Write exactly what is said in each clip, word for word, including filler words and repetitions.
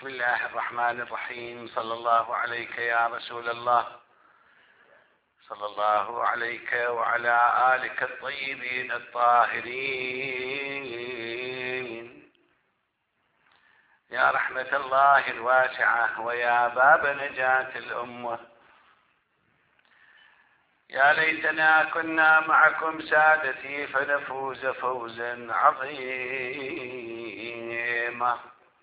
بسم الله الرحمن الرحيم. صلى الله عليك يا رسول الله، صلى الله عليك وعلى آلك الطيبين الطاهرين، يا رحمة الله الواسعة ويا باب نجاة الأمة. يا ليتنا كنا معكم سادتي فنفوز فوزا عظيما.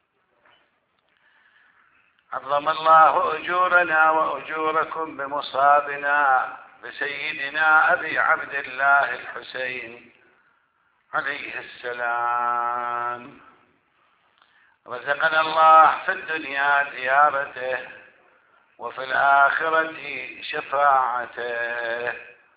عظم الله أجورنا وأجوركم بمصابنا بسيدنا أبي عبد الله الحسين عليه السلام. رزقنا الله في الدنيا زيارته وفي الآخرة شفاعته.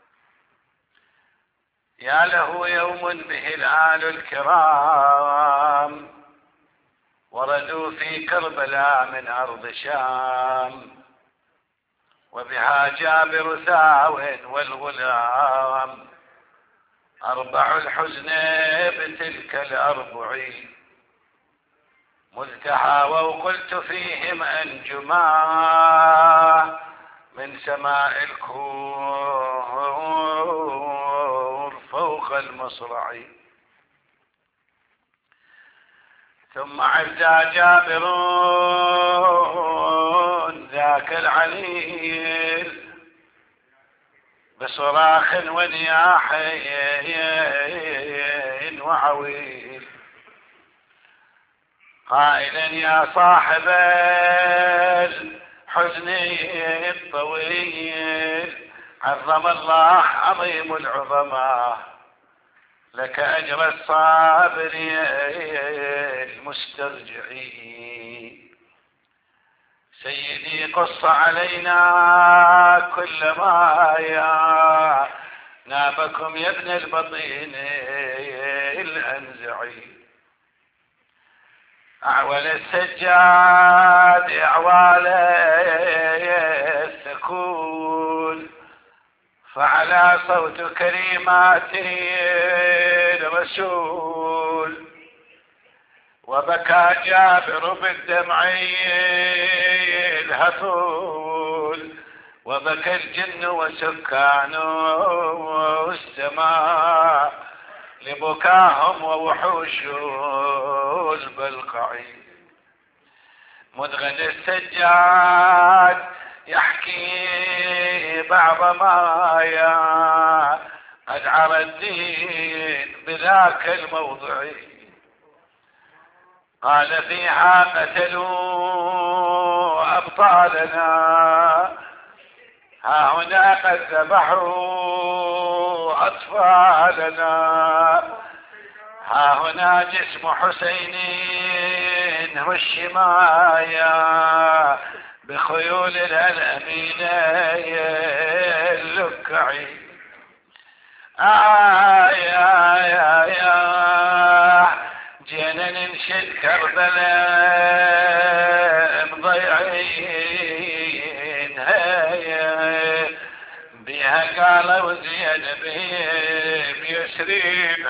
يا له يوم به الآل الكرام وردوا في كربلاء من أرض شام، وبها جابر ثاو والغلام أربع الحزن بتلك الأربعين، مذ تحاووا قلت فيهم أنجما من سماء الكور فوق المصرع. ثم عزى جابر ذاك العليل بصراخ ونياح وعويل، قائلا يا صاحب الحزن الطويل، عظم الله عظيم العظماء لك أجر الصابرين المسترجعين. سيدي قص علينا كل ما يا نابكم يا ابن البطين الأنزعي. أعول السجاد أعوال الثكول، فعلى صوت كريمات الرسول، وبكى جابر بالدمع الهفول، وبكى الجن وسكان السماء لبكاهم ووحوش البلقع. مدغن السجاد يحكي بعض ما يا قد عرى الدين بذاك الموضع، قال فيها قتلوا أبطالنا، ها هنا قد ذبحوا أطفالنا، ها هنا جسم حسين والشمايا بخيول الأمينة اللكعي. آه يا يا يا جينا ننشد كربلاء مضيعين، هيا بها قالوا زينب بيسرين،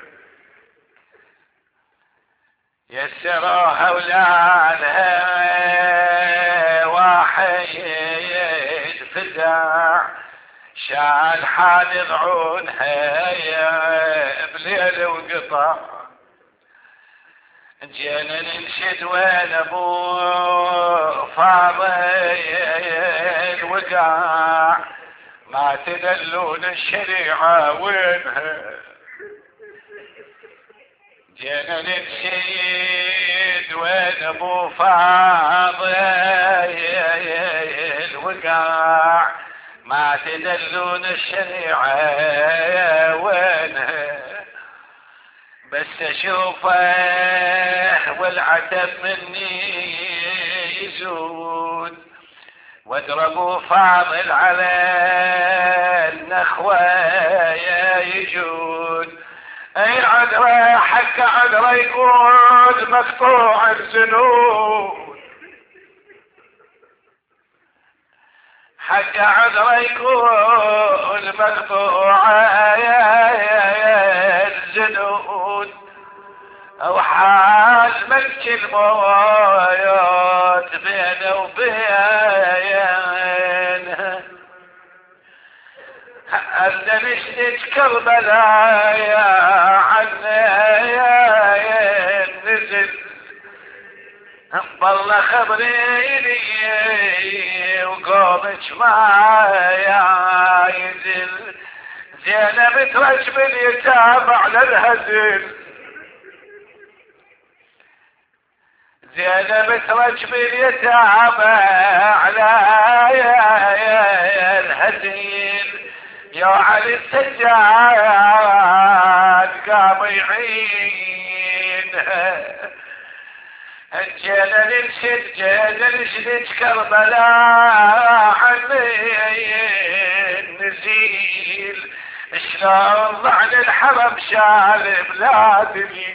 يسروها ولادها واحد فزع، شال حال ضعونها يا بليل وقطع. جينا ننشد وين ابو فاضل وقع، ما تدلون الشريعة وينها. جينا ننشد وين ابو فاضل وقع، ما تدلون الشريعة وينها. بس اشوفه والعتب مني يزود، واضربوا فاضل على النخوة يجود. اي عذره حق عذره يقول مقطوع الزنود، حق عذره يقول مقطوع الزنود. او حال الملك الموت بينه وبين أبدا نشتج كربلاء يا عنا يا نزل بالله خبريني وقومك معايا ينزل زينب ترجم اليتامى على الهزل زينب ترجم اليتامى على الهزل يا علي السجاد قام يعين الجيل الشد جيل الشد كربلاء حنين نزيل شلون ضعن الحرم شال بلادي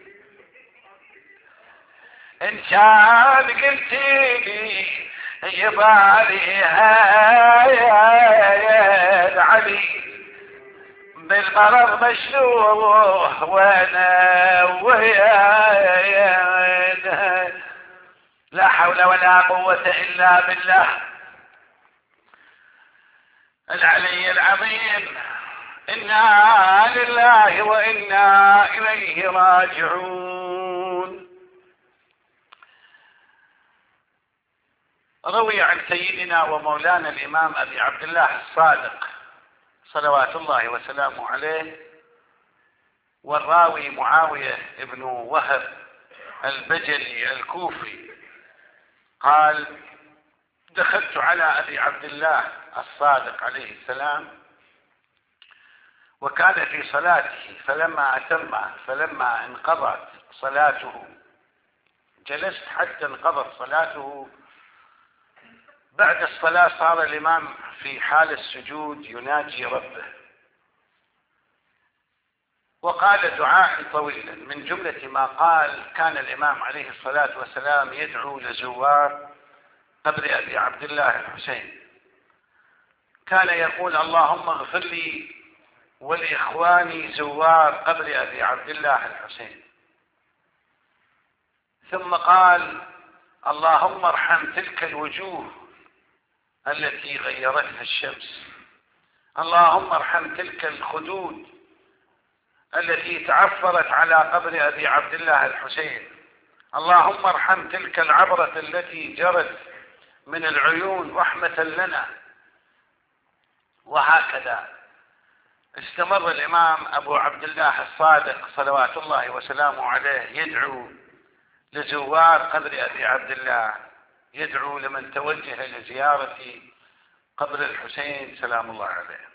ان كان قلتيلي يباليها يا علي بالمرض مشلوه وانا ويا لا حول ولا قوة الا بالله العلي العظيم. انا لله وانا اليه راجعون. روي عن سيدنا ومولانا الامام ابي عبد الله الصادق صلوات الله وسلامه عليه والراوي معاوية ابن وهب البجلي الكوفي قال دخلت على ابي عبد الله الصادق عليه السلام وكان في صلاته فلما اتم فلما انقضت صلاته جلست حتى انقضت صلاته. بعد الصلاة صار الإمام في حال السجود يناجي ربه وقال دعاء طويلا. من جملة ما قال كان الإمام عليه الصلاة والسلام يدعو لزوار قبر أبي عبد الله الحسين. كان يقول اللهم اغفر لي ولإخواني زوار قبر أبي عبد الله الحسين. ثم قال اللهم ارحم تلك الوجوه التي غيرتها الشمس. اللهم ارحم تلك الخدود التي تعفرت على قبر أبي عبد الله الحسين. اللهم ارحم تلك العبرة التي جرت من العيون رحمة لنا. وهكذا استمر الإمام أبو عبد الله الصادق صلوات الله وسلامه عليه يدعو لزوار قبر أبي عبد الله، يدعو لمن توجه لزيارة قبر الحسين سلام الله عليه.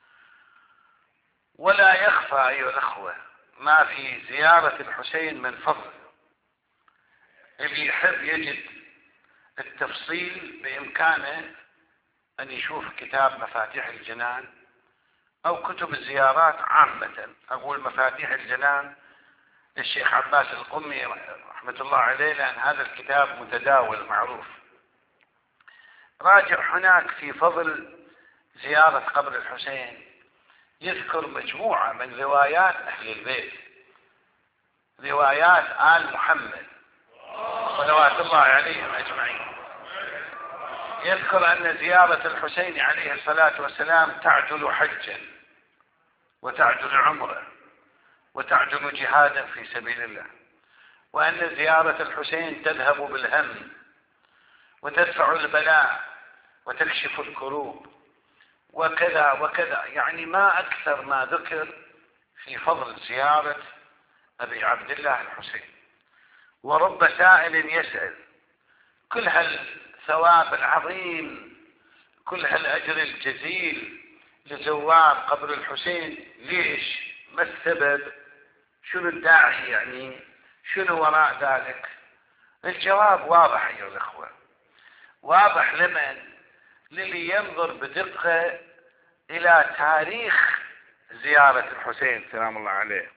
ولا يخفى أيها الأخوة ما في زيارة الحسين من فضل. اللي يحب يجد التفصيل بإمكانه أن يشوف كتاب مفاتيح الجنان أو كتب الزيارات عامة. أقول مفاتيح الجنان للشيخ عباس القمي رحمة الله عليه لأن هذا الكتاب متداول معروف. راجع هناك في فضل زيارة قبر الحسين يذكر مجموعة من روايات أهل البيت، روايات آل محمد صلوات الله عليهم أجمعين. يذكر أن زيارة الحسين عليه الصلاة والسلام تعدل حجا وتعدل عمره وتعدل جهادا في سبيل الله، وأن زيارة الحسين تذهب بالهم وتدفع البلاء وتكشف الكروب وكذا وكذا. يعني ما أكثر ما ذكر في فضل زيارة أبي عبد الله الحسين. ورب سائل يسأل كل هالثواب العظيم كل هالأجر الجزيل لزوار قبر الحسين، ليش؟ ما السبب؟ شنو الداعي؟ يعني شنو وراء ذلك؟ الجواب واضح أيها الأخوة، واضح لمن؟ للي ينظر بدقة إلى تاريخ زيارة الحسين سلام الله عليه.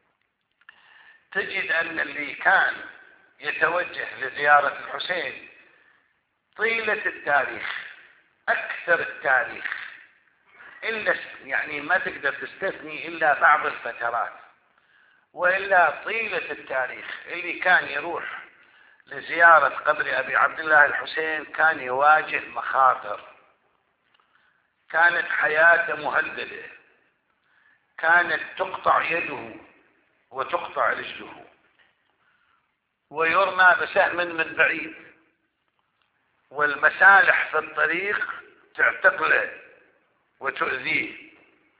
تجد أن اللي كان يتوجه لزيارة الحسين طيلة التاريخ أكثر التاريخ إلا يعني ما تقدر تستثني إلا بعض الفترات وإلا طيلة التاريخ اللي كان يروح لزيارة قبر أبي عبد الله الحسين كان يواجه مخاطر، كانت حياته مهددة، كانت تقطع يده وتقطع رجله ويرمى بسهم من بعيد، والمسالح في الطريق تعتقله وتؤذيه.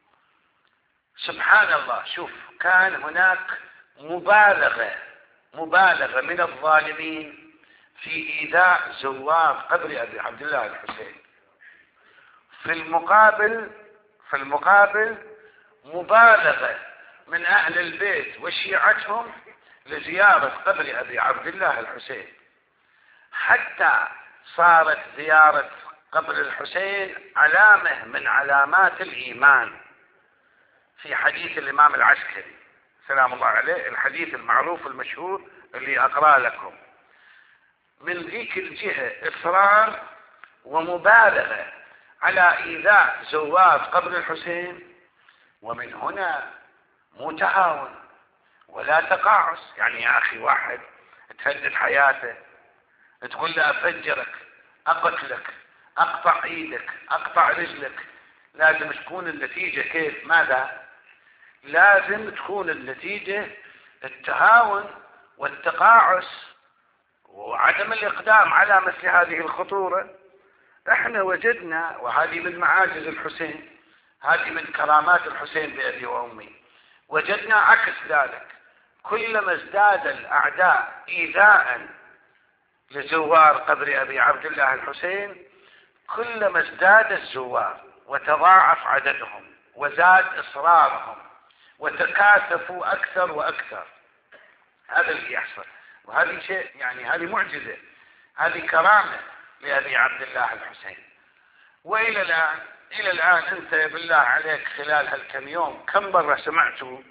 سبحان الله، شوف، كان هناك مبالغة مبالغة من الظالمين في إيذاء زوار قبر أبي عبد الله الحسين. في المقابل في المقابل مبالغة من أهل البيت وشيعتهم لزيارة قبر أبي عبد الله الحسين، حتى صارت زيارة قبر الحسين علامة من علامات الإيمان. في حديث الإمام العسكري سلام الله عليه، الحديث المعروف المشهور اللي أقرأ لكم، من ذيك الجهة إصرار ومبالغة على إيذاء زوار قبر الحسين، ومن هنا مو تهاون ولا تقاعس. يعني يا أخي واحد تهدد حياته، تقول له أفجرك، أقتلك، أقطع إيدك، أقطع رجلك، لازم تكون النتيجة كيف؟ ماذا؟ لازم تكون النتيجة التهاون والتقاعس وعدم الإقدام على مثل هذه الخطورة. احنا وجدنا، وهذه من معاجز الحسين، هذه من كرامات الحسين بأبي وأمي، وجدنا عكس ذلك. كلما ازداد الأعداء إيذاء لزوار قبر أبي عبد الله الحسين كلما ازداد الزوار وتضاعف عددهم وزاد إصرارهم وتكاثفوا أكثر وأكثر. هذا اللي يحصل، وهذه شيء يعني هذه معجزة، هذه كرامة لأبي عبد الله الحسين. وإلى الآن إلى الآن أنت بالله عليك خلال هالكم يوم كم مرة سمعتوا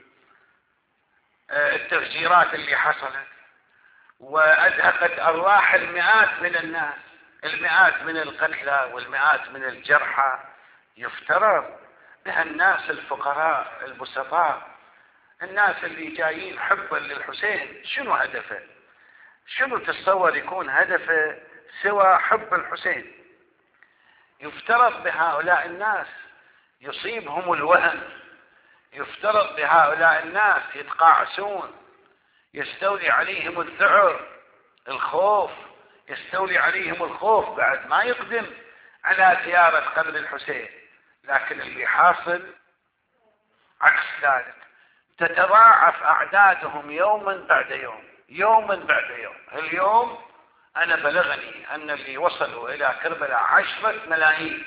التفجيرات اللي حصلت وأزهقت أرواح المئات من الناس، المئات من القتلى والمئات من الجرحى؟ يفترض بها الناس الفقراء البسطاء، الناس اللي جايين حبا للحسين، شنو هدفه؟ شنو تتصور يكون هدفه سوى حب الحسين؟ يفترض بهؤلاء الناس يصيبهم الوهم، يفترض بهؤلاء الناس يتقاعسون، يستولي عليهم الذعر، الخوف، يستولي عليهم الخوف بعد ما يقدم على زيارة قبر الحسين. لكن اللي حاصل عكس ذلك، تتضاعف أعدادهم يوما بعد يوم، يوما بعد يوم. اليوم أنا بلغني أن اللي وصلوا إلى كربلاء عشرة ملايين.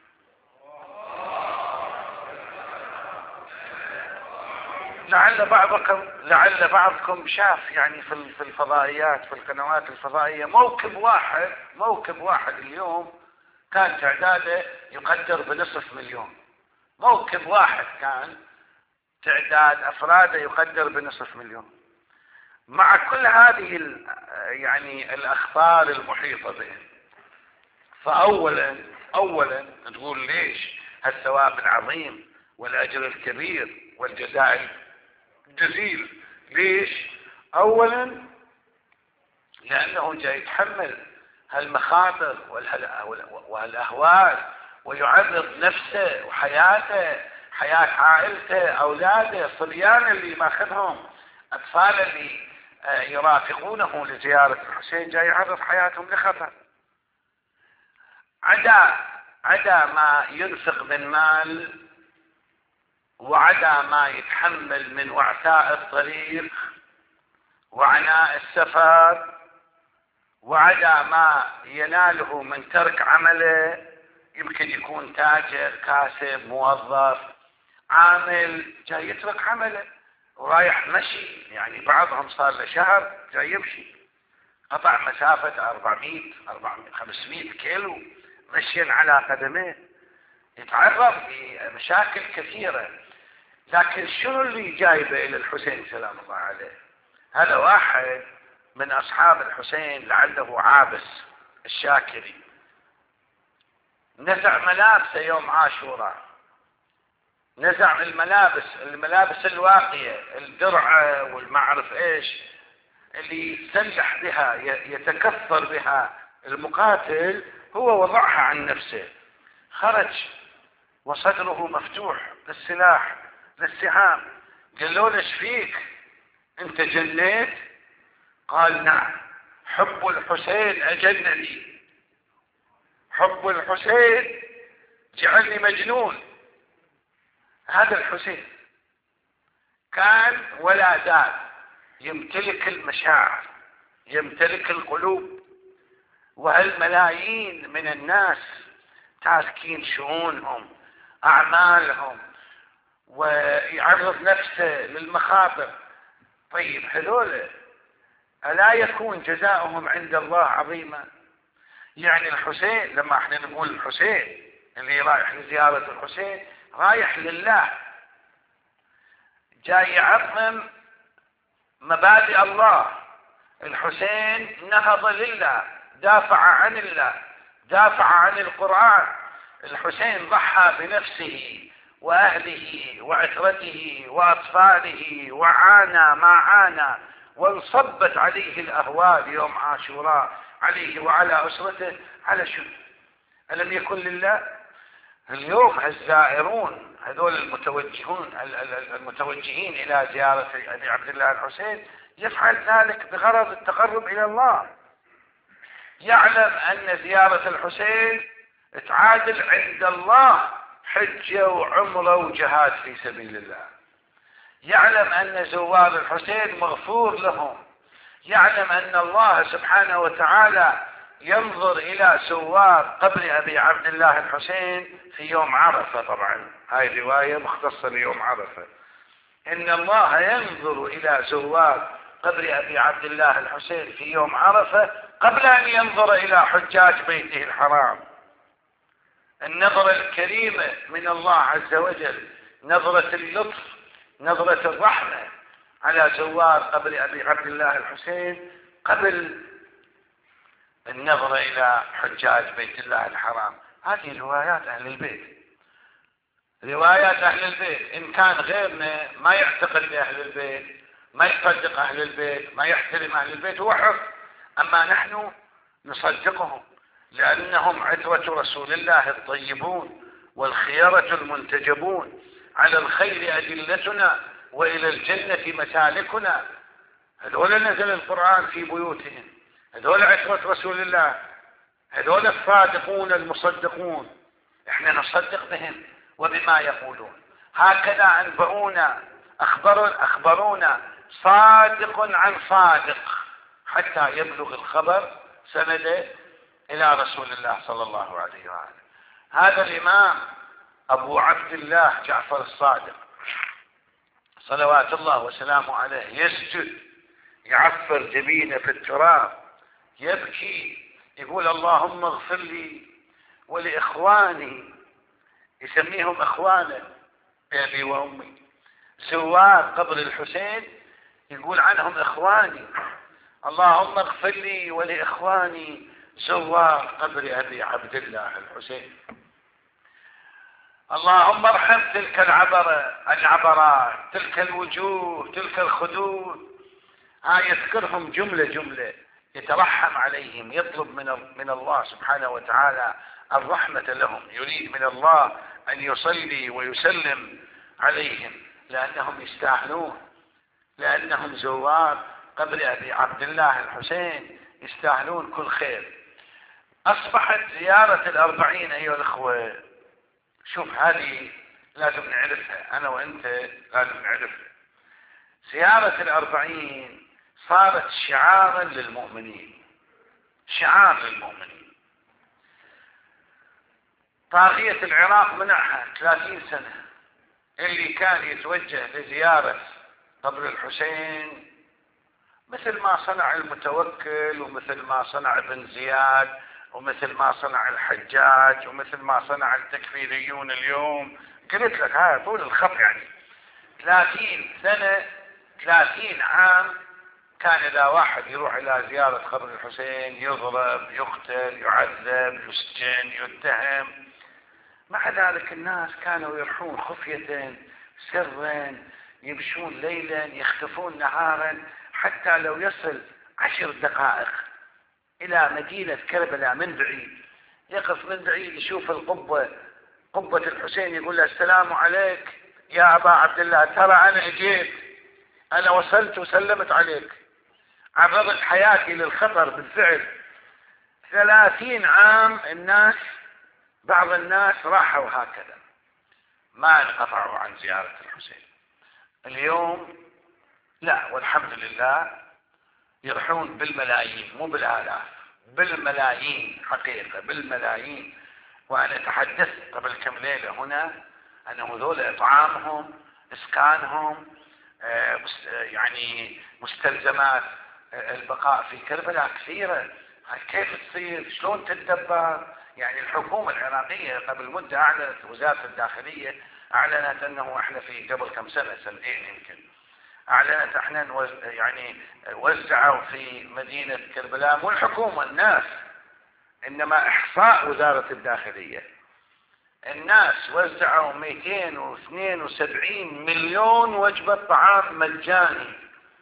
لعل بعضكم لعل بعضكم شاف يعني في في الفضائيات، في القنوات الفضائية، موكب واحد موكب واحد اليوم كان تعداده يقدر بنصف مليون. موكب واحد كان تعداد أفراده يقدر بنصف مليون. مع كل هذه يعني الأخطار المحيطة به، فأولا أولا تقول ليش هالثواب العظيم والأجر الكبير والجزاء الجزيل؟ ليش؟ أولا لأنه جاي يتحمل هالمخاطر والأهوال ويعرض نفسه وحياته، حياة عائلته، أولاده، صبيان اللي ماخذهم، أطفال اللي يرافقونه لزيارة الحسين، جاي يعرض حياتهم لخطر. عدا عدا ما ينفق من مال، وعدا ما يتحمل من وعثاء الطريق وعناء السفر، وعدا ما يناله من ترك عمله، يمكن يكون تاجر، كاسب، موظف، عامل، جاي يترك عمله ورايح مشي. يعني بعضهم صار له شهر جاي يمشي، قطع مسافة أربعمائة خمسمائة كيلو مشيا على قدميه، يتعرض لمشاكل كثيرة. لكن شنو اللي جايبه إلى الحسين سلام الله عليه؟ هذا واحد من أصحاب الحسين لعله عابس الشاكري، نزع ملابسه يوم عاشوراء، نزع الملابس الملابس الواقية، الدرع والمعرف ايش اللي يتسلح بها يتكثر بها المقاتل، هو وضعها عن نفسه، خرج وصدره مفتوح للسلاح للسهام. قالوا له ايش فيك انت جنيت؟ قال نعم، حب الحسين اجنني، حب الحسين جعلني مجنون. هذا الحسين كان ولا زال يمتلك المشاعر، يمتلك القلوب، وهالملايين من الناس تاركين شؤونهم اعمالهم ويعرض نفسه للمخاطر. طيب هذول الا يكون جزاؤهم عند الله عظيما؟ يعني الحسين لما احنا نقول الحسين اللي رايح لزيارة الحسين رايح لله، جاي يعظم مبادئ الله. الحسين نهض لله، دافع عن الله، دافع عن القرآن. الحسين ضحى بنفسه وأهله وعترته وأطفاله وعانى ما عانى، وانصبت عليه الأهوال يوم عاشوراء عليه وعلى أسرته. على شو؟ ألم يكن لله؟ اليوم الزائرون هذول المتوجهون المتوجهين إلى زيارة أبي عبد الله الحسين يفعل ذلك بغرض التقرب إلى الله، يعلم أن زيارة الحسين تعادل عند الله حجة وعمرة وجهاد في سبيل الله، يعلم أن زوار الحسين مغفور لهم، يعلم أن الله سبحانه وتعالى ينظر إلى زوار قبر أبي عبد الله الحسين في يوم عرفة. طبعا هاي رواية مختصة ليوم عرفة، إن الله ينظر إلى زوار قبر أبي عبد الله الحسين في يوم عرفة قبل أن ينظر إلى حجاج بيته الحرام. النظرة الكريمة من الله عز وجل، نظرة اللطف، نظرة الرحمة على زوار قبر أبي عبد الله الحسين قبل النظرة إلى حجاج بيت الله الحرام. هذه روايات أهل البيت، روايات أهل البيت. إن كان غيرنا ما يعتقد بأهل البيت، ما يصدق أهل البيت، ما يحترم أهل البيت، هو حر. أما نحن نصدقهم لأنهم عترة رسول الله الطيبون والخيرة المنتجبون، على الخير أدلتنا وإلى الجنة مسالكنا. هذول نزل القرآن في بيوتهم، هذول عترة رسول الله، هذول الصادقون المصدقون، احنا نصدق بهم وبما يقولون. هكذا أنبؤونا، أخبرون أخبرونا صادق عن صادق حتى يبلغ الخبر سنده إلى رسول الله صلى الله عليه وآله. هذا الإمام أبو عبد الله جعفر الصادق صلوات الله وسلامه عليه يسجد، يعفر جبينه في التراب، يبكي، يقول اللهم اغفر لي ولإخواني، يسميهم إخوانه بأبي وأمي. زوار قبر الحسين يقول عنهم إخواني، اللهم اغفر لي ولإخواني زوار قبر أبي عبد الله الحسين. اللهم ارحم تلك العبرة العبرات، تلك الوجوه، تلك الخدود. ها يذكرهم جملة جملة، يترحم عليهم، يطلب من من الله سبحانه وتعالى الرحمة لهم، يريد من الله أن يصلي ويسلم عليهم لأنهم يستاهلون، لأنهم زوار قبر أبي عبد الله الحسين يستاهلون كل خير. أصبحت زيارة الأربعين أيها الأخوة، شوف هذه لازم نعرفها، أنا وأنت لازم نعرفها. زيارة الأربعين صارت شعارا للمؤمنين، شعار للمؤمنين. طاغية العراق منعها ثلاثين سنة، اللي كان يتوجه لزيارة قبر الحسين مثل ما صنع المتوكل ومثل ما صنع ابن زياد ومثل ما صنع الحجاج ومثل ما صنع التكفيريون اليوم. قلت لك هذا طول الخط، يعني ثلاثين سنة، ثلاثين عام كان إذا واحد يروح إلى زيارة قبر الحسين يضرب، يقتل، يعذب، يسجن، يتهم. مع ذلك الناس كانوا يروحون خفية سرا، يمشون ليلا يختفون نهارا، حتى لو يصل عشر دقائق إلى مدينة كربلاء من بعيد، يقف من بعيد يشوف القبة، قبة الحسين، يقول له السلام عليك يا أبا عبد الله، ترى أنا أجيت، أنا وصلت وسلمت عليك، عرضت حياتي للخطر بالفعل. ثلاثين عام الناس، بعض الناس راحوا هكذا ما انقطعوا عن زيارة الحسين. اليوم لا، والحمد لله يروحون بالملايين، مو بالآلاف، بالملايين حقيقة، بالملايين. وأنا تحدثت قبل كم ليلة هنا أن هذول إطعامهم، إسكانهم، يعني مستلزمات البقاء في كربلاء كثيرة، كيف تصير؟ شلون تتدبر؟ يعني الحكومة العراقية قبل مدة أعلنت، وزارة الداخلية أعلنت أنه إحنا في قبل كم سنة، سنتين يمكن، أعلنت إحنا يعني وزعوا في مدينة كربلاء، مو الحكومة، الناس، إنما إحصاء وزارة الداخلية، الناس وزعوا مئتين واثنين وسبعين مليون وجبة طعام مجاني،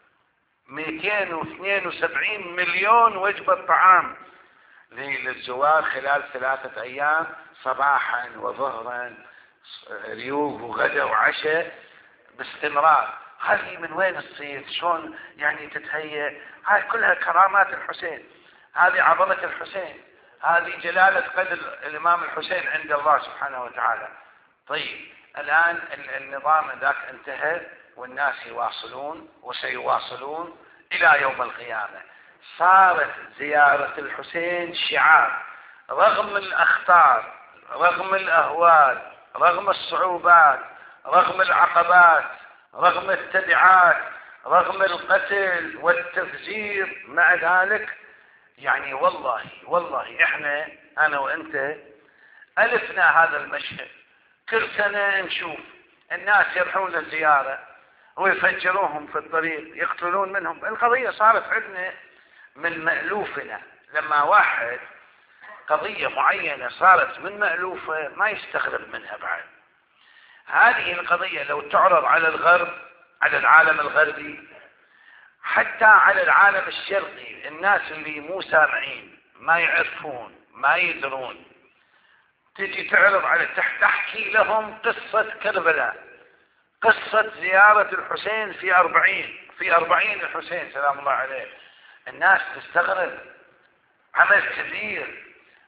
مئتين واثنين وسبعين مليون وجبة طعام للزوار خلال ثلاثة أيام، صباحا وظهرا، ريوق وغدا وعشاء باستمرار. هذه من وين تصير؟ شلون يعني تتهيأ؟ هاي كلها كرامات الحسين، هذه عظمة الحسين، هذه جلالة قدر الإمام الحسين عند الله سبحانه وتعالى. طيب الآن النظام ذاك انتهى، والناس يواصلون وسيواصلون إلى يوم القيامة. صارت زيارة الحسين شعار، رغم الأخطار، رغم الأهوال، رغم الصعوبات، رغم العقبات، رغم التبعات، رغم القتل والتفجير، مع ذلك يعني والله والله احنا انا وانت الفنا هذا المشهد. كل سنة نشوف الناس يروحون للزيارة ويفجروهم في الطريق، يقتلون منهم. القضية صارت عندنا من مألوفنا، لما واحد قضية معينة صارت من مألوفة ما يستغرب منها بعد. هذه القضية لو تعرض على الغرب، على العالم الغربي، حتى على العالم الشرقي، الناس اللي مو سامعين ما يعرفون ما يدرون، تجي تعرض على تحكي لهم قصة كربلاء، قصة زيارة الحسين في أربعين في أربعين الحسين سلام الله عليه، الناس تستغرب. عمل كبير،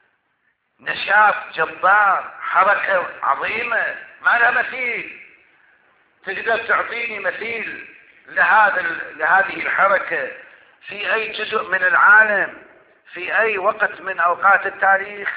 نشاط جبار، حركة عظيمة ما لها مثيل. تقدر تعطيني مثيل لهذا لهذه الحركة في أي جزء من العالم، في أي وقت من أوقات التاريخ؟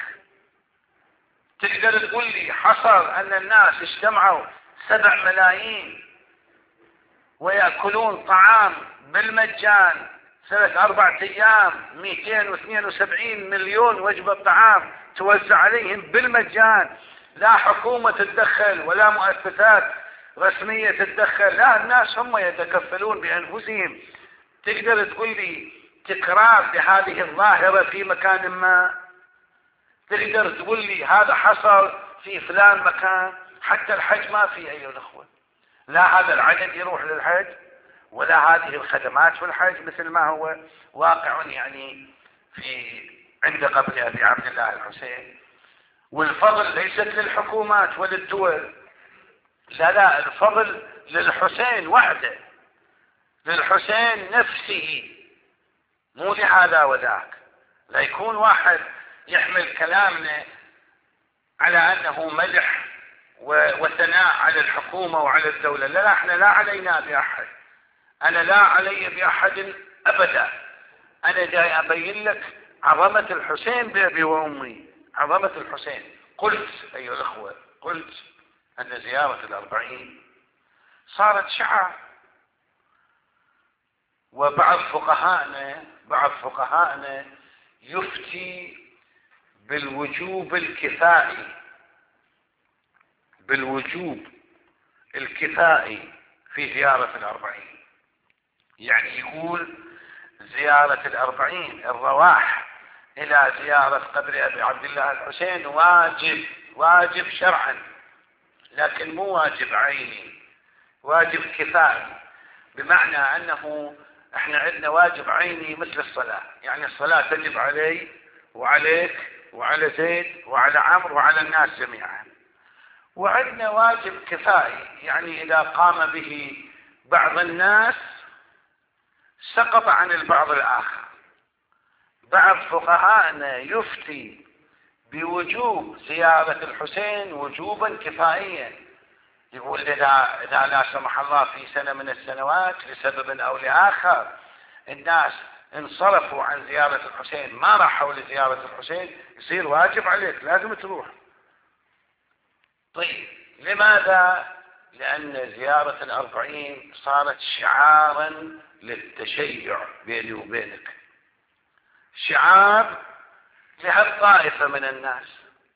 تقدر تقول لي حصل أن الناس اجتمعوا سبع ملايين ويأكلون طعام بالمجان سنة أربعة أيام، مئتين واثنين وسبعين مليون وجبة طعام توزع عليهم بالمجان، لا حكومة تتدخل ولا مؤسسات رسمية تتدخل، لا، الناس هم يتكفلون بأنفسهم. تقدر تقول لي تكرار لهذه الظاهرة في مكان ما؟ تقدر تقول لي هذا حصل في فلان مكان؟ حتى الحج ما في أيها الأخوة، لا هذا العدد يروح للحج ولا هذه الخدمات في الحج مثل ما هو واقع يعني في عند قبر أبي عبد الله الحسين. والفضل ليست للحكومات وللدول، لا لا، الفضل للحسين وحده، للحسين نفسه، مو لهذا وذاك. لا يكون واحد يحمل كلامنا على أنه مدح وثناء على الحكومة وعلى الدولة. لا، احنا لا علينا بأحد، أنا لا علي بأحد أبدا. أنا جاي أبين لك عظمة الحسين بأبي وأمي، عظمة الحسين. قلت أيها الأخوة، قلت أن زيارة الأربعين صارت شعار، وبعض فقهاءنا بعض فقهاءنا يفتي بالوجوب الكفائي، بالوجوب الكفائي في زيارة الأربعين. يعني يقول زيارة الأربعين، الرواح إلى زيارة قبر أبي عبد الله الحسين واجب واجب شرعا، لكن مو واجب عيني، واجب كفائي، بمعنى أنه احنا عندنا واجب عيني مثل الصلاة، يعني الصلاة تجب علي وعليك وعلى زيد وعلى عمرو وعلى الناس جميعا. وعندنا واجب كفائي، يعني إذا قام به بعض الناس سقط عن البعض الآخر. بعض فقهاءنا يفتي بوجوب زيارة الحسين وجوبا كفائيا، يقول إذا إذا لا سمح الله في سنة من السنوات لسبب أو لآخر الناس انصرفوا عن زيارة الحسين، ما راحوا لزيارة الحسين، يصير واجب عليك لازم تروح. طيب لماذا؟ لأن زيارة الأربعين صارت شعارا للتشيع بيني وبينك، شعار لهالطائفة من الناس.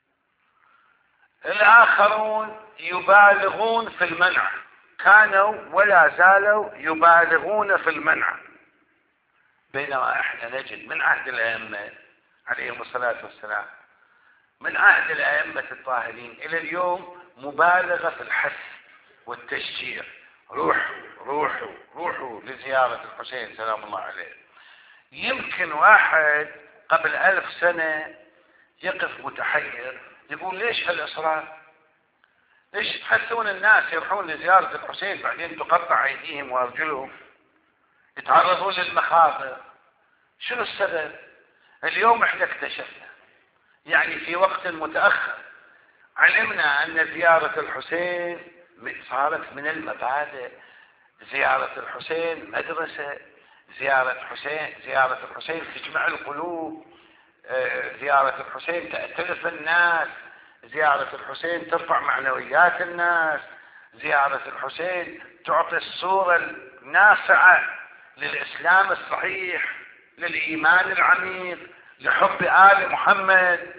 الآخرون يبالغون في المنع، كانوا ولا زالوا يبالغون في المنع، بينما احنا نجد من عهد الأئمة عليهم الصلاة والسلام، من عهد الأئمة الطاهرين إلى اليوم مبالغة في الحث والتشجيع، روحوا روحوا روحوا لزيارة الحسين سلام الله عليه. يمكن واحد قبل ألف سنة يقف متحير يقول ليش هالإصرار؟ ليش تحثون الناس يروحون لزيارة الحسين بعدين تقطع أيديهم وأرجلهم، يتعرضون للمخاطر؟ شنو السبب؟ اليوم احنا اكتشفنا، يعني في وقت متأخر علمنا أن زيارة الحسين صارت من المبادئ. زيارة الحسين مدرسة، زيارة حسين زيارة الحسين تجمع القلوب، زيارة الحسين تأتلف الناس، زيارة الحسين ترفع معنويات الناس، زيارة الحسين تعطي الصورة النافعة للإسلام الصحيح، للإيمان العميق، لحب آل محمد.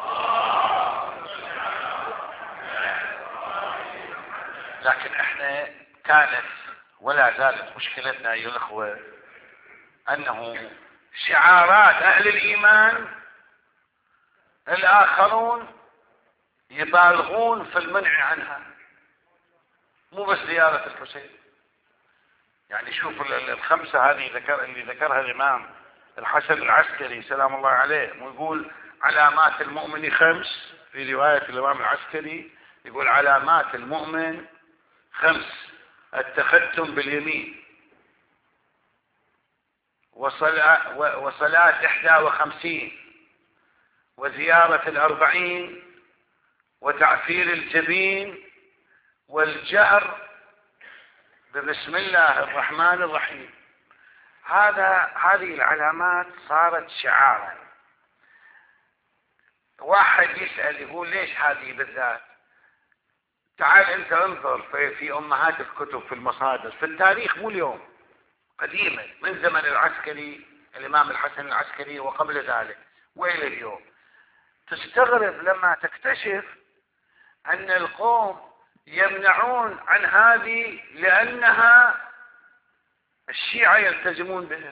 لكن احنا كانت ولا زالت مشكلتنا أيها الأخوة أنه شعارات أهل الإيمان الآخرون يبالغون في المنع عنها، مو بس زيارة الحسين. يعني شوف الخمسة هذه ذكر اللي ذكرها الإمام الحسن العسكري سلام الله عليه، ويقول علامات المؤمن خمس، في رواية الإمام العسكري يقول علامات المؤمن خمس: التختم باليمين، وصلاة, وصلاة إحدى وخمسين، وزيارة الأربعين، وتعفير الجبين، والجهر بسم الله الرحمن الرحيم. هذا هذه العلامات صارت شعارا. واحد يسأل يقول ليش هذه بالذات؟ تعال انت انظر في, في امهات الكتب، في المصادر، في التاريخ، مو اليوم، قديما من زمن العسكري الامام الحسن العسكري وقبل ذلك والى اليوم، تستغرب لما تكتشف ان القوم يمنعون عن هذه لانها الشيعة يلتزمون بها.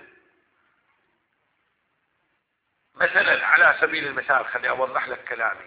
مثلا على سبيل المثال خلي اوضح لك كلامي،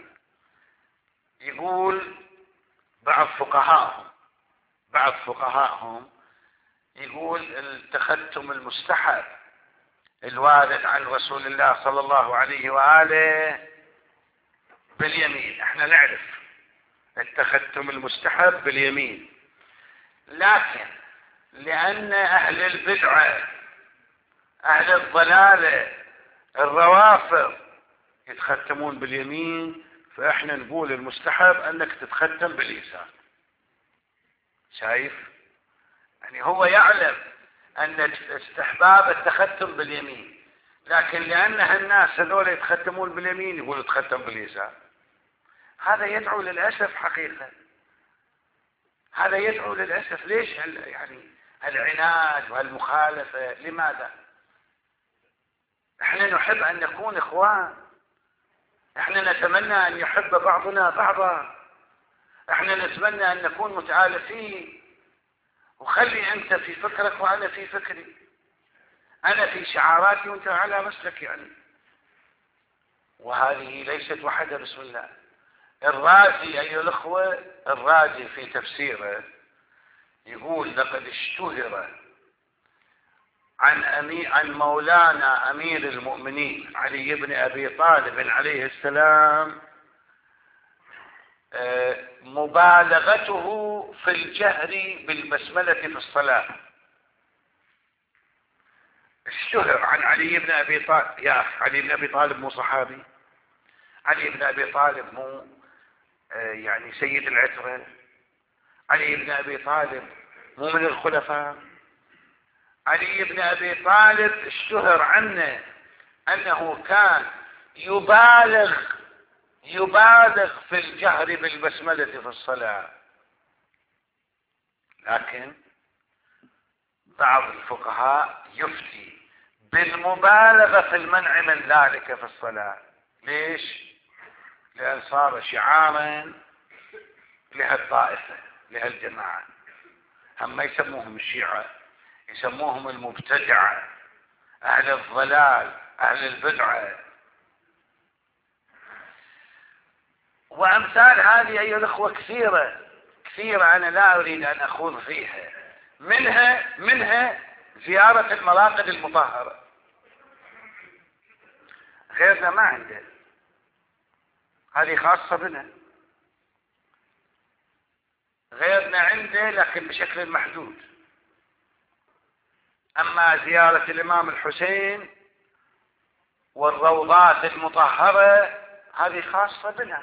يقول بعض فقهاءهم بعض فقهاءهم يقول التختم المستحب الوارد عن رسول الله صلى الله عليه وآله باليمين. احنا نعرف التختم المستحب باليمين، لكن لأن أهل البدعة أهل الضلالة الروافض يتختمون باليمين، فإحنا نقول المستحب أنك تتختم باليسار. شايف؟ يعني هو يعلم أن استحباب التختم باليمين، لكن لأن الناس هذول يتختمون باليمين يقولوا تختم باليسار. هذا يدعو للأسف حقيقة، هذا يدعو للأسف. ليش يعني العناد والمخالفة؟ لماذا؟ احنا نحب أن نكون إخوان، احنا نتمنى أن يحب بعضنا بعضا، احنا نتمنى أن نكون متآلفين. وخلي أنت في فكرك وأنا في فكري، أنا في شعاراتي وأنت على مسلك يعني. وهذه ليست وحدة بسم الله، الرازي أيها الأخوة، الرازي في تفسيره يقول لقد اشتهر عن أمي عن مولانا أمير المؤمنين علي بن أبي طالب عليه السلام مبالغته في الجهر بالبسملة في الصلاة. اشتهر عن علي بن أبي طالب. يا أخي، علي بن أبي طالب مو صحابي؟ علي بن أبي طالب مو يعني سيد العترة؟ علي بن أبي طالب مو من الخلفاء؟ علي بن أبي طالب اشتهر عنه أنه كان يبالغ يبالغ في الجهر بالبسملة في الصلاة، لكن بعض الفقهاء يفتي بالمبالغة في المنع من ذلك في الصلاة. ليش؟ لأن صار شعارا لهالطائفة، لهالجماعة. هم ما يسموهم الشيعة، يسموهم المبتدعة، أهل الضلال، أهل البدعة، وأمثال هذه أيها الأخوة كثيرة كثيرة، أنا لا أريد أن أخوض فيها. منها منها زيارة المراقد المطهرة. غيرنا ما عنده، هذه خاصة بنا. غيرنا عنده لكن بشكل محدود. أما زيارة الإمام الحسين والروضات المطهرة هذه خاصة بنا،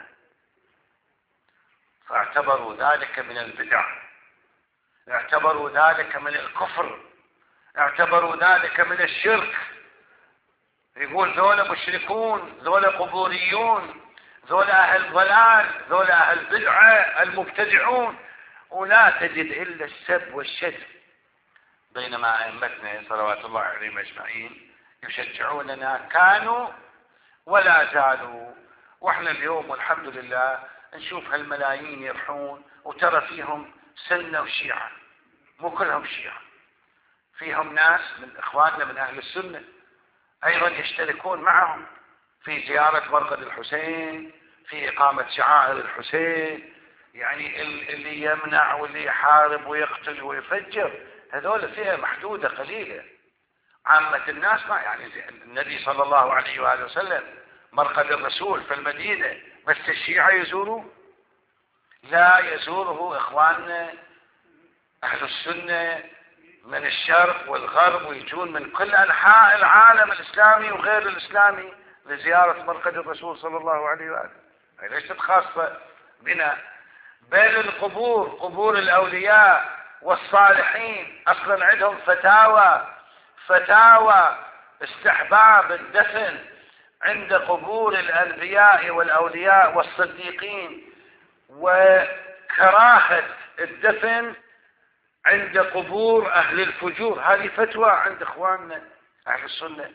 فاعتبروا ذلك من البدع، اعتبروا ذلك من الكفر، اعتبروا ذلك من الشرك. يقول ذولا مشركون، ذولا قبوريون، ذولا أهل ضلال، ذولا أهل بدعة، المبتدعون، ولا تجد إلا السب والشتم. بينما أئمتنا صلوات الله عليهم أجمعين يشجعوننا، كانوا ولا زالوا. واحنا اليوم والحمد لله نشوف هالملايين يرحون، وترى فيهم سنة وشيعة، مو كلهم شيعة، فيهم ناس من إخواننا من أهل السنة أيضا يشتركون معهم في زيارة مرقد الحسين، في إقامة شعائر الحسين. يعني اللي يمنع واللي يحارب ويقتل ويفجر هذول فئة محدودة قليلة. عامة الناس ما يعني النبي صلى الله عليه وآله وسلم مرقد الرسول في المدينة، بس الشيعة يزوروه؟ لا، يزوره إخواننا أهل السنة من الشرق والغرب، ويجون من كل أنحاء العالم الإسلامي وغير الإسلامي لزيارة مرقد الرسول صلى الله عليه وآله. هي ليست خاصة بنا. بل القبور، قبور الأولياء والصالحين، أصلا عندهم فتاوى فتاوى استحباب الدفن عند قبور الأنبياء والأولياء والصديقين، وكراهة الدفن عند قبور أهل الفجور. هذه فتوى عند إخواننا أهل السنة.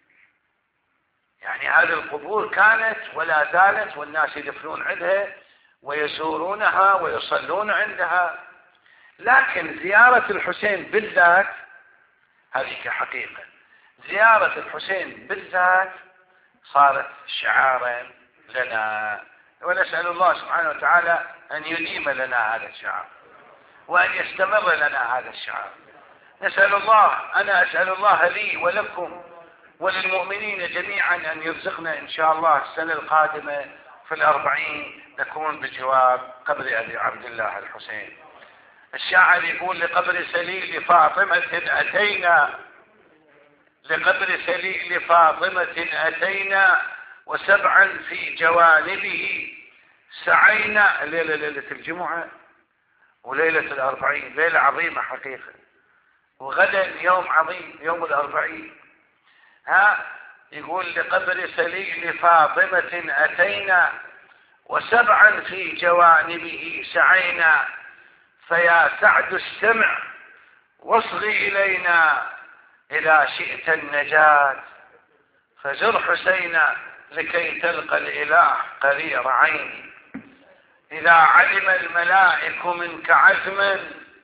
يعني هذه القبور كانت ولا زالت، والناس يدفنون عندها ويزورونها ويصلون عندها. لكن زيارة الحسين بالذات هذه كحقيقة، زيارة الحسين بالذات صارت شعارا لنا، ونسأل الله سبحانه وتعالى أن يديم لنا هذا الشعار وأن يستمر لنا هذا الشعار. نسأل الله، أنا أسأل الله لي ولكم وللمؤمنين جميعا أن يرزقنا إن شاء الله السنة القادمة في الأربعين نكون بجوار قبر أبي عبد الله الحسين. الشاعر يقول لقبر سليل فاطمة أتينا، لقبر سليل فاطمة أتينا، وسبعا في جوانبه سعينا. الليلة ليلة الجمعة وليلة الأربعين، ليلة عظيمة حقيقة، وغدا يوم عظيم يوم الأربعين. ها يقول لقبر سليل فاطمة أتينا، وسبعا في جوانبه سعينا، فيا سعد السمع واصغي إلينا، إذا شئت النجاة فزر حسينا، لكي تلقى الإله قرير عيني. إذا علم الملائك منك عزما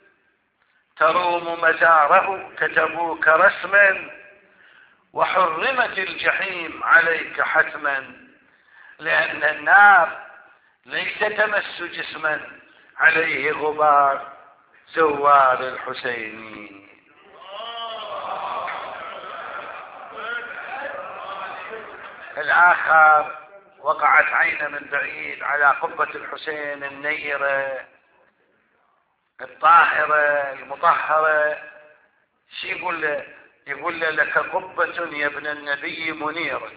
تروم مزاره كتبوك رسما، وحرمت الجحيم عليك حتما، لأن النار ليس تمس جسما عليه غبار زوار الحسين. الآخر وقعت عينه من بعيد على قبة الحسين النيرة الطاهرة المطهرة. شي يقول له؟ يقول له لك قبة يا ابن النبي منيرة،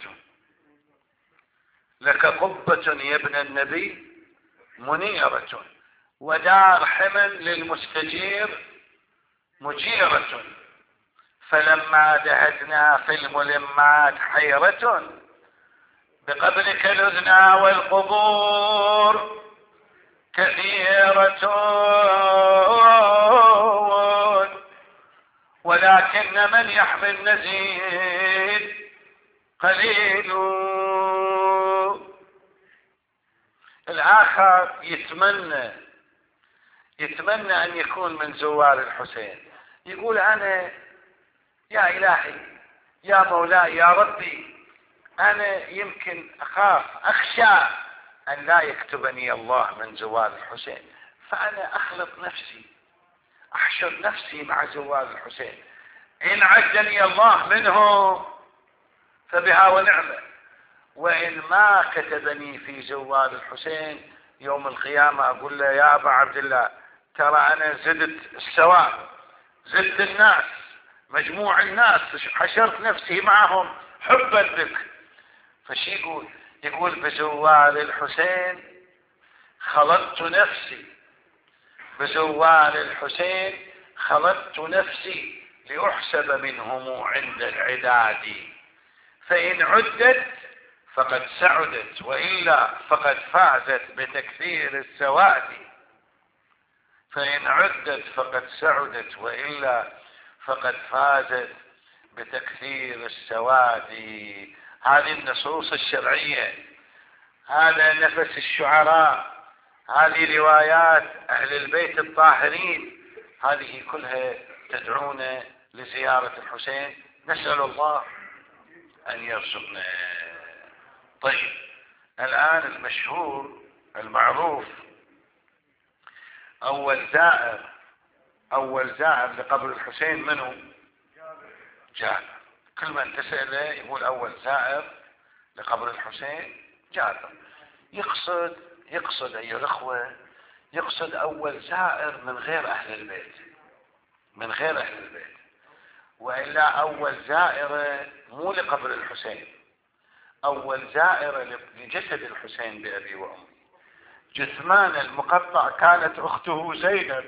لك قبة يا ابن النبي منيرة، ودار حمل للمستجير مجيرة، فلما دهتنا في الملمات حيرة بقبلك لذنا والقبور كثيرة، ولكن من يحمي النزيد قليل. الآخر يتمنى يتمنى أن يكون من زوار الحسين، يقول أنا يا إلهي يا مولاي يا ربي أنا يمكن أخاف أخشى أن لا يكتبني الله من زوار الحسين، فأنا أخلط نفسي أحشر نفسي مع زوار الحسين، إن عدني الله منه فبها ونعمة، وإن ما كتبني في زوار الحسين يوم القيامة أقول له يا أبا عبد الله ترى أنا زدت السواد، زدت الناس، مجموع الناس حشرت نفسي معهم حبا بك. فشي يقول؟ يقول بزوار الحسين خلطت نفسي، بزوار الحسين خلطت نفسي لأحسب منهم عند العداد، فإن عدت فقد سعدت وإلا فقد فازت بتكثير السواد، فإن عدت فقد سعدت وإلا فقد فازت بتكثير السواد. هذه النصوص الشرعية، هذا نفس الشعراء، هذه روايات أهل البيت الطاهرين، هذه كلها تدعونا لزيارة الحسين. نسأل الله أن يرزقنا. طيب الآن المشهور المعروف، أول زائر أول زائر لقبر الحسين منه؟ جابر. كل من تسأله يقول أول زائر لقبر الحسين جابر. يقصد يقصد أيها الأخوة يقصد أول زائر من غير أهل البيت، من غير أهل البيت، وإلا أول زائرة مو لقبر الحسين، أول زائرة لجسد الحسين بأبي وأمي. جثمان المقطع كانت أخته زينب،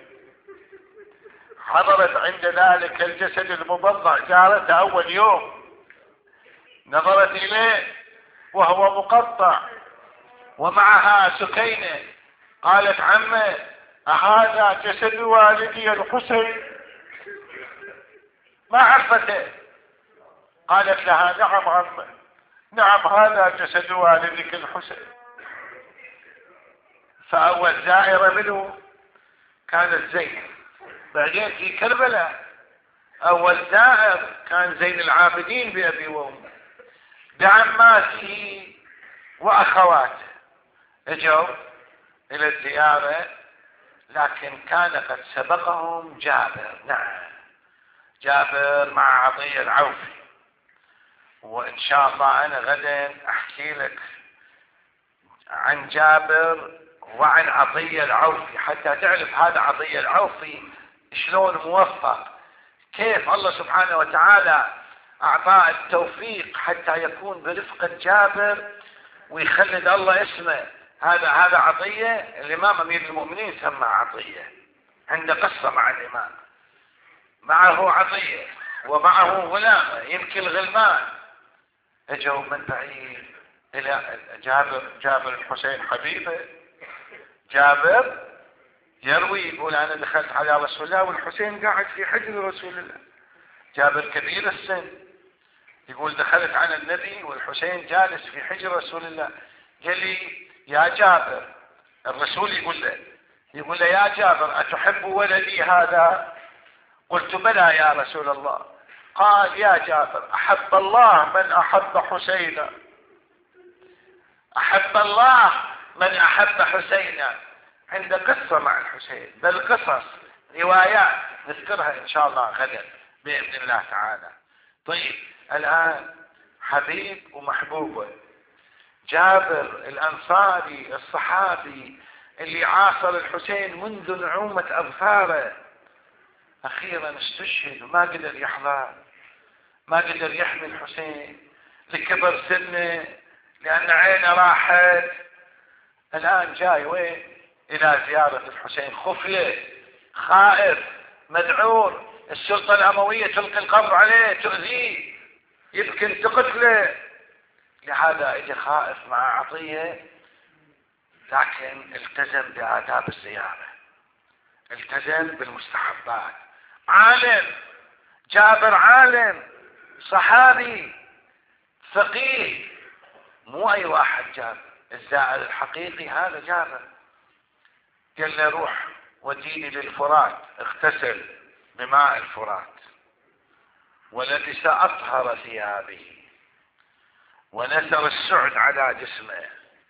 حضرت عند ذلك الجسد المبضع، زارته أول يوم، نظرت إليه وهو مقطع ومعها سكينة، قالت عمه أهذا جسد والدي الحسين؟ ما عرفته. قالت لها نعم عمه، نعم هذا جسد والدك الحسين. فأول زائرة منه كانت زينب. بعدين في كربلاء أول زائر كان زين العابدين بأبي وأمه بعماته وأخواته، اجوا إلى الزيارة، لكن كان قد سبقهم جابر. نعم جابر مع عطية العوفي، وإن شاء الله أنا غدا أحكي لك عن جابر وعن عطية العوفي حتى تعرف هذا عطية العوفي شلون موفق، كيف الله سبحانه وتعالى أعطاه التوفيق حتى يكون برفقة جابر ويخلد الله اسمه. هذا هذا عطية. الإمام أمير المؤمنين سمى عطية، عنده قصة مع الإمام، معه عطية ومعه غلامة يمكن الغلمان، اجوا من بعيد إلى جابر. جابر الحسين حبيبه، جابر يروي يقول أنا دخلت على رسول الله والحسين قاعد في حجر رسول الله. جابر كبير السن يقول دخلت على النبي والحسين جالس في حجر رسول الله. قال لي يا جابر، الرسول يقول له يقول له يا جابر أتحب ولدي هذا؟ قلت بلى يا رسول الله. قال يا جابر أحب الله من أحب حسينا، أحب الله من أحب حسينا، عنده قصة مع الحسين، بل قصص روايات نذكرها إن شاء الله غدا بإذن الله تعالى. طيب الآن حبيب ومحبوبه جابر الأنصاري الصحابي اللي عاصر الحسين منذ نعومة أظفاره، أخيرا استشهد وما قدر يحضر، ما قدر يحمي الحسين لكبر سنه لأن عينه راحت. الآن جاي وين؟ إلى زيارة الحسين خفية، خائف، مذعور، السلطة الأموية تلقي القبض عليه، تؤذيه، يمكن تقتله، لهذا اجى خائف مع عطية، لكن التزم بآداب الزيارة، التزم بالمستحبات. عالم جابر، عالم صحابي فقيه، مو اي واحد جابر، الزائر الحقيقي هذا جابر. قال له روح وديني للفرات، اغتسل بماء الفرات ولبس اطهر ثيابه ونثر السعد على جسمه،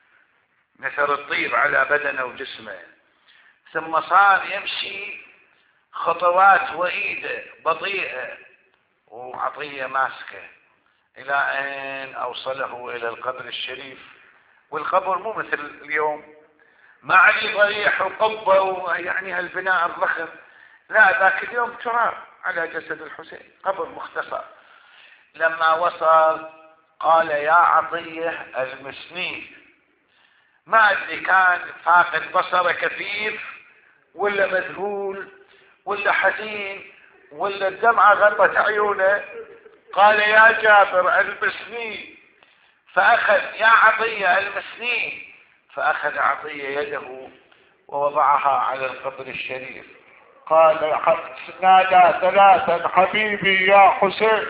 نثر الطيب على بدنه وجسمه، ثم صار يمشي خطوات وئيدة بطيئة وعطية ماسكة إلى أن أوصله إلى القبر الشريف. والقبر مو مثل اليوم ما عليه ضريح وقبة ويعني هالبناء الضخم، لا، ذاك اليوم تراب على جسد الحسين، قبر مختصر. لما وصل قال يا عطية المسني، ما أدري كان فاقد بصره كفيف ولا مذهول ولا حزين ولا الدمعة غطت عيونه، قال يا جابر المسني، فأخذ يا عطية المسني، فأخذ عطية يده ووضعها على القبر الشريف، قال نادى ثلاثا حبيبي يا حسين،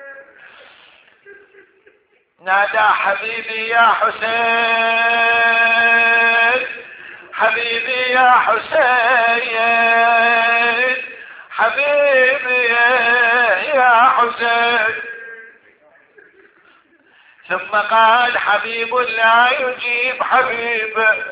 نادى حبيبي يا حسين، حبيبي يا حسين، حبيبي يا حسين، ثم قال حبيب لا يجيب حبيب،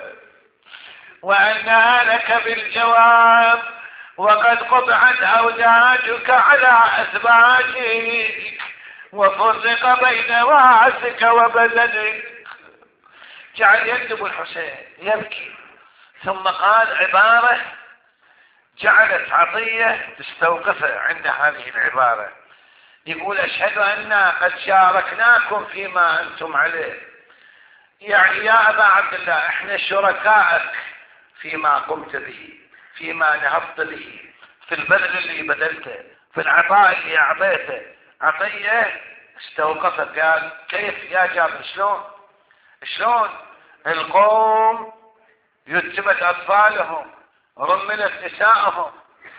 وأنى لك بالجواب، وقد قطعت أوداجك على أثباتك وفرق بين رأسك وبدنك. جعل يكتب الحسين يبكي، ثم قال عبارة جعلت عطية تستوقفه عند هذه العبارة، يقول أشهد أننا قد شاركناكم فيما أنتم عليه، يعني يا أبا عبد الله احنا شركائك فيما قمت به، فيما نهضت به، في البذل اللي بذلته، في العطاء اللي أعطيته. عطية استوقفت، قال كيف يا جابر، شلون شلون القوم يتمت أطفالهم، رملت نسائهم،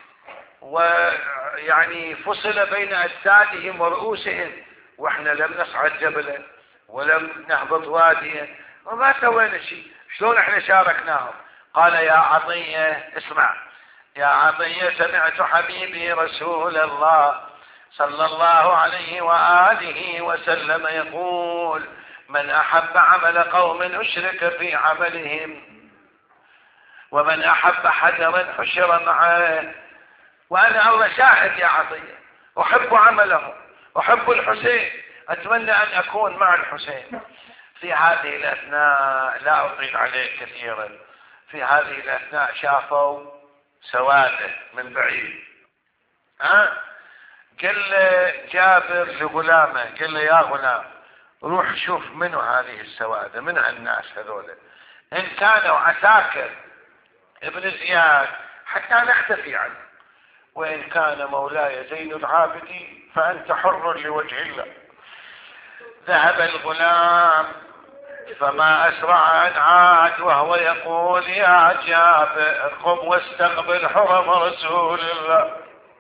ويعني فصل بين أجسادهم ورؤوسهم، وإحنا لم نصعد جبلا ولم نهبط واديا وما سوينا شيء، شلون إحنا شاركناهم؟ قال يا عطية اسمع، يا عطية سمعت حبيبي رسول الله صلى الله عليه وآله وسلم يقول من أحب عمل قوم أشرك في عملهم، ومن أحب حجرا حشر معه. وأنا الله شاهد يا عطية، أحب عمله، أحب الحسين، أتمنى أن أكون مع الحسين. في هذه الأثناء لا أطيل عليه كثيرا، في هذه الأثناء شافوا سواده من بعيد. ها قال له جابر لغلامه، قال له يا غلام روح شوف منو هذه السوادة، من هالناس هذول، إن كانوا عساكر ابن زياد حتى نختفي عنه، وإن كان مولاي زين العابدين فأنت حر لوجه الله. ذهب الغلام فما أسرع أن عاد وهو يقول يا جابر قم واستقبل حرم رسول الله.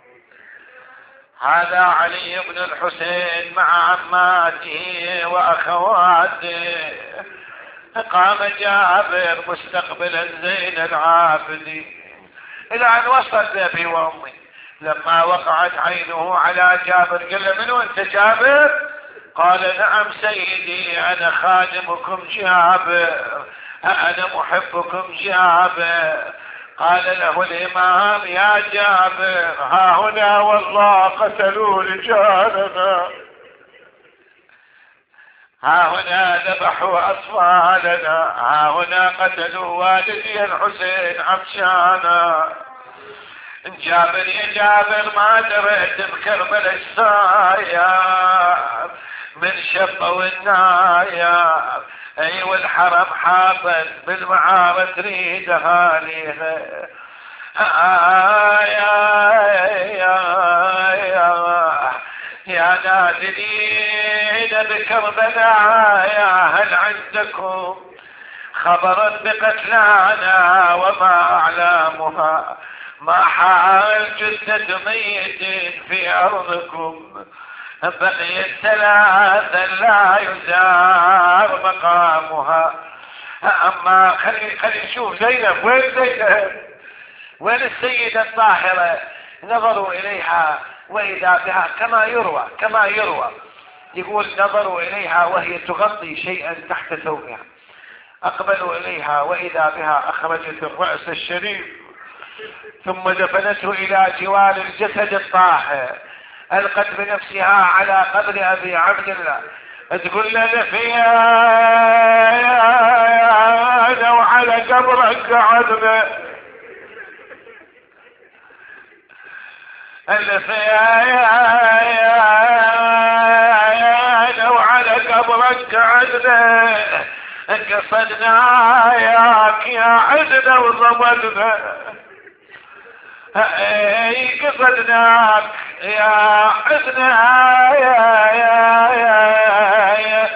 هذا علي بن الحسين مع عماته وأخواته. قام جابر مستقبلا زين العابدين إلى أن وصل بأبي وأمي. لما وقعت عينه على جابر قال له من أنت جابر؟ قال نعم سيدي أنا خادمكم جابر. أنا محبكم جابر. قال له الإمام يا جابر ها هنا والله قتلوا رجالنا، ها هنا ذبحوا أطفالنا، ها هنا قتلوا والدي الحسين عطشانا. جابر يا جابر ما دريت بكربلاء السايا من شفه والنايا، اي والحرم حافظ بالمعارة تريد اهاليها. آه يا يا يا يا نازلين بكربلاء يا هل عندكم خبر بقتلانا وما اعلامها؟ ما حال جثة ميت في ارضكم بقيت ثلاثا لا يزار مقامها. اما خلي خلي نشوف زينب، وين زينب؟ وين السيدة الطاهرة؟ نظروا اليها واذا بها كما يروى كما يروى يقول نظروا اليها وهي تغطي شيئا تحت ثوبها، اقبلوا اليها واذا بها اخرجت الرأس الشريف ثم دفنته الى جوار الجسد الطاهر، القت بنفسها على قبر ابي عبد الله تقول له فيها لو على قبرك قعدنا، اللي فيها لو على قبرك قعدنا قصدنا ياك يا عدنا وضمدنا، اي قصدناك يا عدنا يا يا يا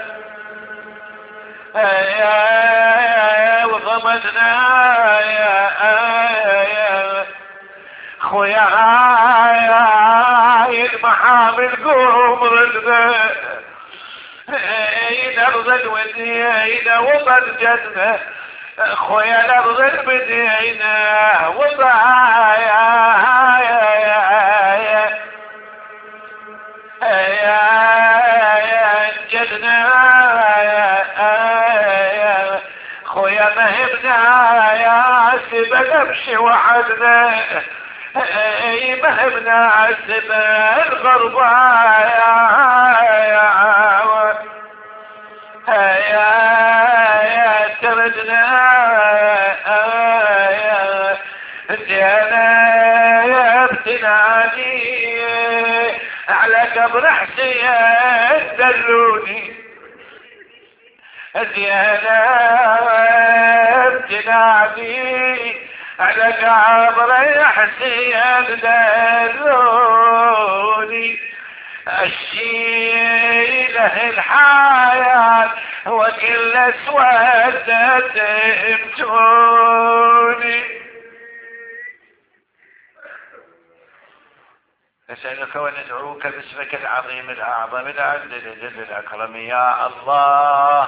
يا وضمدنا يا يا خويا يا المحامل قوم ردنا نرض الودينا وطن جنة خويا الارض بدينا وضايا يا يا يا جدنا يا خويا مهبنا يا سبق امشي وحدنا، مهبنا سبق الغربة يا تردنا يا ابتنادي على قبر حسين دلوني زيادة ابتنادي على قبر حسين دلوني الشيله الحياة وكل اسودة امتوني. نسألك وندعوك باسمك العظيم الأعظم العدل الجل الأكرم يا الله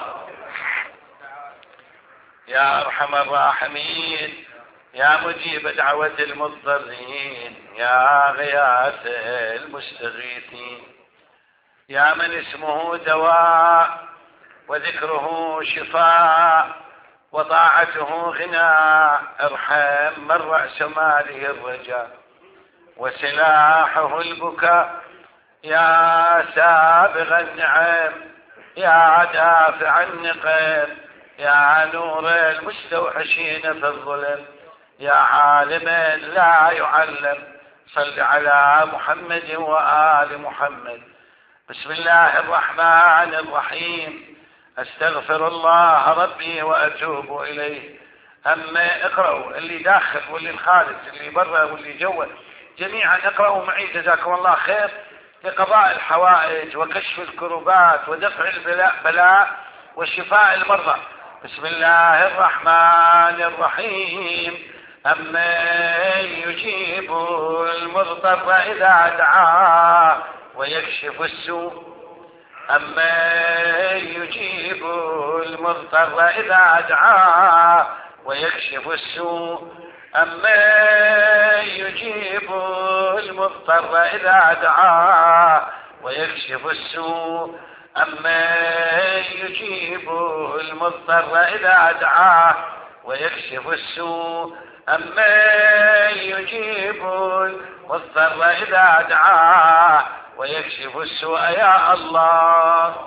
يا أرحم الراحمين يا مجيب دعوة المضطرين يا غياث المستغيثين يا من اسمه دواء وذكره شفاء وطاعته غنى، ارحم من رأس ماله الرجاء وسلاحه البكاء يا سابغ النعم يا دافع النقم يا نور المستوحشين في الظلم يا عالما لا يعلم. صل على محمد وآل محمد. بسم الله الرحمن الرحيم. استغفر الله ربي واتوب اليه. اما اقرأوا اللي داخل واللي خارج اللي برا واللي جوا جميعا اقرأوا معي جزاكم الله خير لقضاء الحوائج وكشف الكروبات ودفع البلاء وشفاء المرضى. بسم الله الرحمن الرحيم. أمن يجيب المضطر إذا دعاه ويكشف السوء أمن يجيب المضطر إذا دعاه ويكشف السوء أمن يجيب المضطر إذا دعاه ويكشف السوء أمن يجيب المضطر إذا دعاه ويكشف السوء أمن يجيب المضطر إذا دعاه ويكشف السوء يا الله.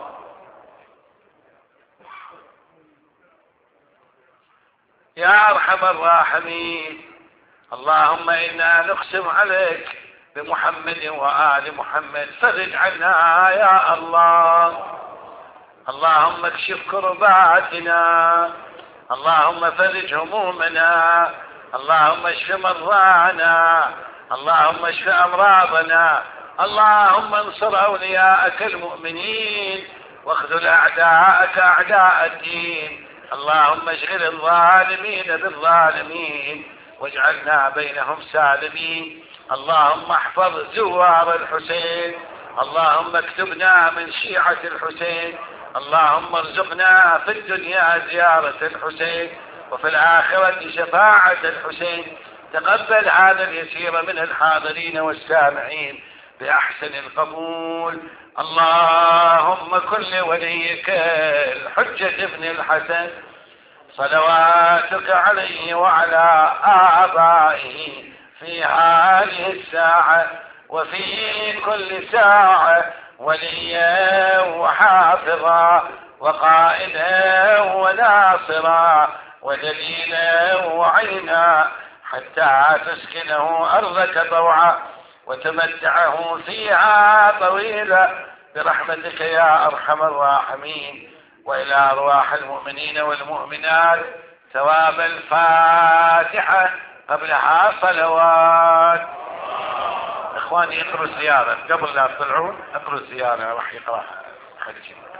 يا أرحم الراحمين اللهم إنا نقسم عليك بمحمد وآل محمد فرج عنا يا الله. اللهم اكشف كرباتنا، اللهم فرج همومنا، اللهم اشف مرضانا، اللهم اشف أمراضنا، اللهم انصر أولياءك المؤمنين واخذل أعداءك أعداء الدين، اللهم اشغل الظالمين بالظالمين واجعلنا بينهم سالمين. اللهم احفظ زوار الحسين، اللهم اكتبنا من شيعة الحسين، اللهم ارزقنا في الدنيا زيارة الحسين وفي الآخرة شفاعة الحسين. تقبل هذا اليسير من الحاضرين والسامعين بأحسن القبول. اللهم كن لوليك الحجة ابن الحسن صلواتك عليه وعلى آبائه في هذه الساعة وفي كل ساعة وليا وحافظا وقائدا وناصرا ودليلا وعينا حتى تسكنه أرضك طوعا وتمتعه فيها طويلا برحمتك يا أرحم الراحمين. وإلى أرواح المؤمنين والمؤمنات ثواب الفاتحة قبلها صلوات. إخواني اقروا الزيارة قبل لا تطلعون، اقروا الزيارة راح يقرأها.